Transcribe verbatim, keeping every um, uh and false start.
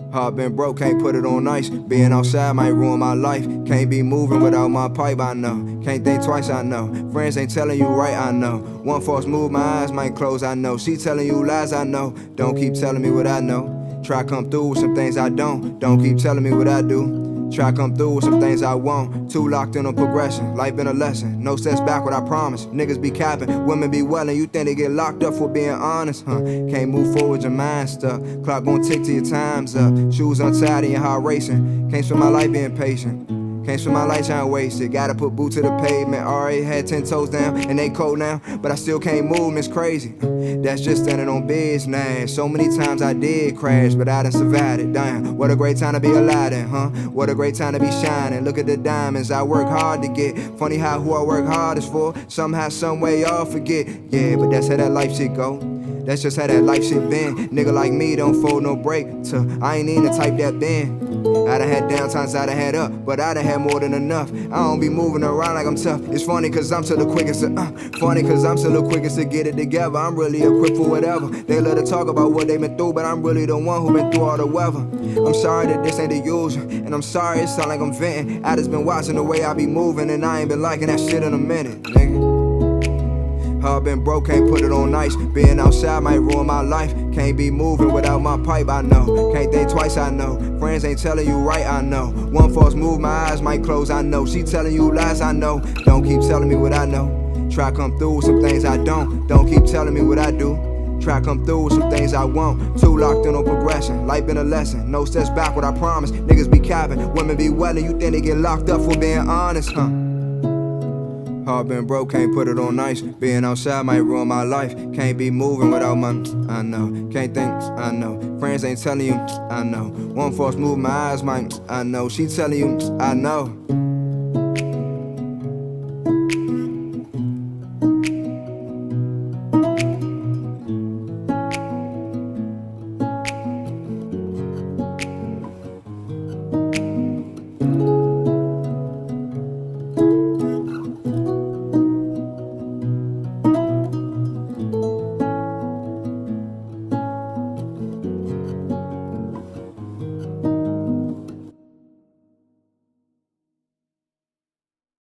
Heart been broke, can't put it on ice. Being outside might ruin my life. Can't be moving without my pipe, I know. Can't think twice, I know. Friends ain't telling you right, I know. One false move, my eyes might close, I know. She telling you lies, I know. Don't keep telling me what I know. Try come through with some things I don't. Don't keep telling me what I do. Try come through with some things I won't. Too locked in on progression, life been a lesson. No steps backward, I promise. Niggas be capping, women be welling. You think they get locked up for being honest, huh? Can't move forward, your mind stuck. Clock gon' tick till your time's up. Shoes untied and your heart racing. Can't spend my life being patient. Can't spend my lifetime wasted. Gotta put boot to the pavement. Already had ten toes down and they cold now, but I still can't move, and it's crazy. That's just standing on business. So many times I did crash, but I done survived it. Damn, what a great time to be alive in, huh? What a great time to be shining. Look at the diamonds I work hard to get. Funny how who I work hardest for, somehow, some way y'all forget. Yeah, but that's how that life shit go. That's just how that life shit been. Nigga like me don't fold no break. To, I ain't even the type that been. I done had down times I done had up, but I done had more than enough. I don't be moving around like I'm tough. It's funny cause I'm still the quickest to, uh, funny cause I'm still the quickest to get it together. I'm really equipped for whatever. They love to talk about what they been through, but I'm really the one who been through all the weather. I'm sorry that this ain't the usual, and I'm sorry it sound like I'm venting. I just been watching the way I be moving, and I ain't been liking that shit in a minute, nigga. Heart been broke, can't put it on ice. Being outside might ruin my life. Can't be moving without my pipe, I know. Can't think twice, I know. Friends ain't telling you right, I know. One false move, my eyes might close, I know. She telling you lies, I know. Don't keep telling me what I know. Try come through with some things I don't. Don't keep telling me what I do. Try come through with some things I won't. Too locked in on progression, life been a lesson. No steps backward, I promise. Niggas be capping, women be welling. You think they get locked up for being honest, huh? Heart been broke, can't put it on ice. Being outside might ruin my life. Can't be moving without my, I know. Can't think, I know. Friends ain't telling you, I know. One false move, my eyes might, I know. She telling you, I know.